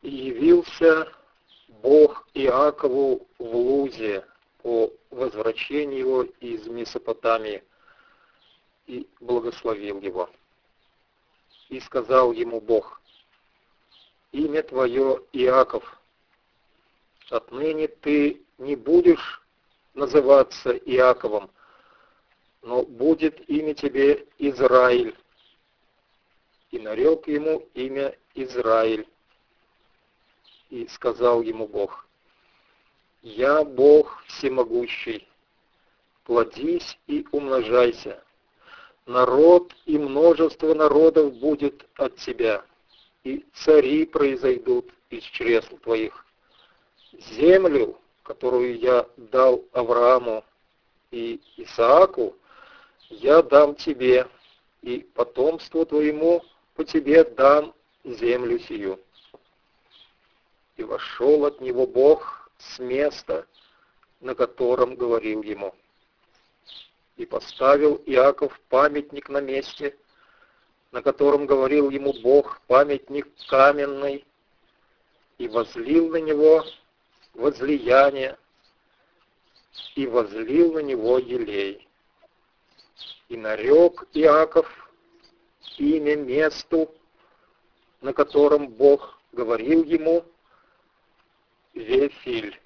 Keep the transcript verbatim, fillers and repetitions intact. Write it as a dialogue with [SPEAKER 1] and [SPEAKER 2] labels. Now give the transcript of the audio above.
[SPEAKER 1] И явился Бог Иакову в Лузе по возвращении его из Месопотамии и благословил его. И сказал ему Бог: имя твое Иаков, отныне ты не будешь называться Иаковом, но будет имя тебе Израиль. И нарек ему имя Израиль. И сказал ему Бог: я Бог всемогущий, плодись и умножайся, народ и множество народов будет от тебя, и цари произойдут из чресл твоих. Землю, которую я дал Аврааму и Исааку, я дам тебе, и потомству твоему по тебе дам землю сию. И вошел от него Бог с места, на котором говорил ему. И поставил Иаков памятник на месте, на котором говорил ему Бог, памятник каменный, и возлил на него возлияние, и возлил на него елей. И нарек Иаков имя месту, на котором Бог говорил ему, Вефиль.